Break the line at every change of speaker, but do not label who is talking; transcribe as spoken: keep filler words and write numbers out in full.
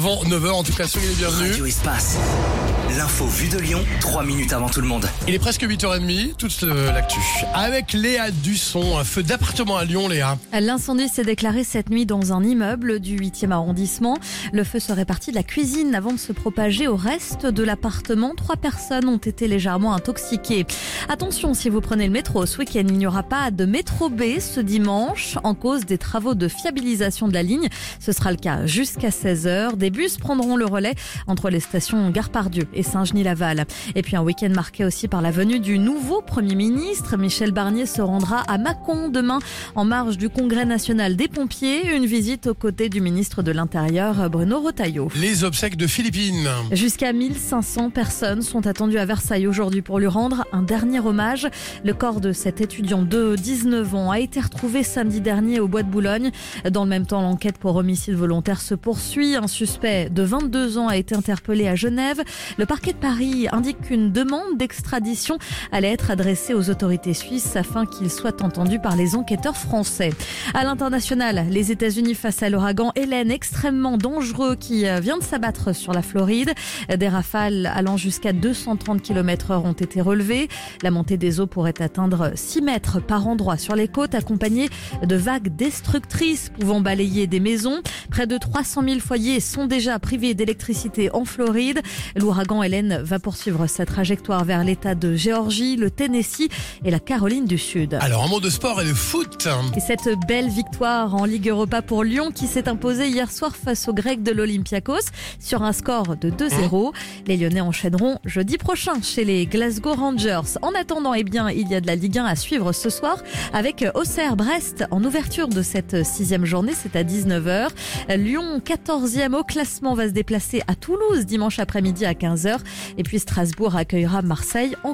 Avant neuf heures, en tout cas, soyez les bienvenus.
Radio Espace. L'info vue de Lyon, trois minutes avant tout le monde.
Il est presque huit heures trente, toute euh, l'actu. Avec Léa Dusson, un feu d'appartement à Lyon, Léa.
L'incendie s'est déclaré cette nuit dans un immeuble du huitième arrondissement. Le feu serait parti de la cuisine avant de se propager au reste de l'appartement. Trois personnes ont été légèrement intoxiquées. Attention, si vous prenez le métro ce week-end, il n'y aura pas de métro B ce dimanche en cause des travaux de fiabilisation de la ligne. Ce sera le cas jusqu'à seize heures. Des bus prendront le relais entre les stations Gare-Pardieu et Saint-Genis-Laval. Et puis un week-end marqué aussi par la venue du nouveau Premier ministre. Michel Barnier se rendra à Mâcon demain en marge du Congrès national des pompiers. Une visite aux côtés du ministre de l'Intérieur Bruno Retailleau.
Les obsèques de Philippine.
Jusqu'à mille cinq cents personnes sont attendues à Versailles aujourd'hui pour lui rendre un dernier hommage. Le corps de cet étudiant de dix-neuf ans a été retrouvé samedi dernier au Bois de Boulogne. Dans le même temps, l'enquête pour homicide volontaire se poursuit. Un suspect de vingt-deux ans a été interpellé à Genève. Le parquet de Paris indique qu'une demande d'extradition allait être adressée aux autorités suisses afin qu'il soit entendu par les enquêteurs français. À l'international, les États-Unis face à l'ouragan Hélène, extrêmement dangereux, qui vient de s'abattre sur la Floride. Des rafales allant jusqu'à deux cent trente kilomètres heure ont été relevées. La montée des eaux pourrait atteindre six mètres par endroit sur les côtes, accompagnée de vagues destructrices pouvant balayer des maisons. Près de trois cent mille foyers sont déjà privés d'électricité en Floride. L'ouragan Hélène va poursuivre sa trajectoire vers l'État de Géorgie, le Tennessee et la Caroline du Sud.
Alors, un mot de sport et de foot.
Et cette belle victoire en Ligue Europa pour Lyon qui s'est imposée hier soir face aux Grecs de l'Olympiakos sur un score de deux zéro. Mmh. Les Lyonnais enchaîneront jeudi prochain chez les Glasgow Rangers. En attendant, eh bien, il y a de la Ligue un à suivre ce soir avec Auxerre-Brest en ouverture de cette sixième journée. C'est à dix-neuf heures. Lyon, quatorzième au classement, va se déplacer à Toulouse dimanche après-midi à quinze heures. Et puis Strasbourg accueillera Marseille en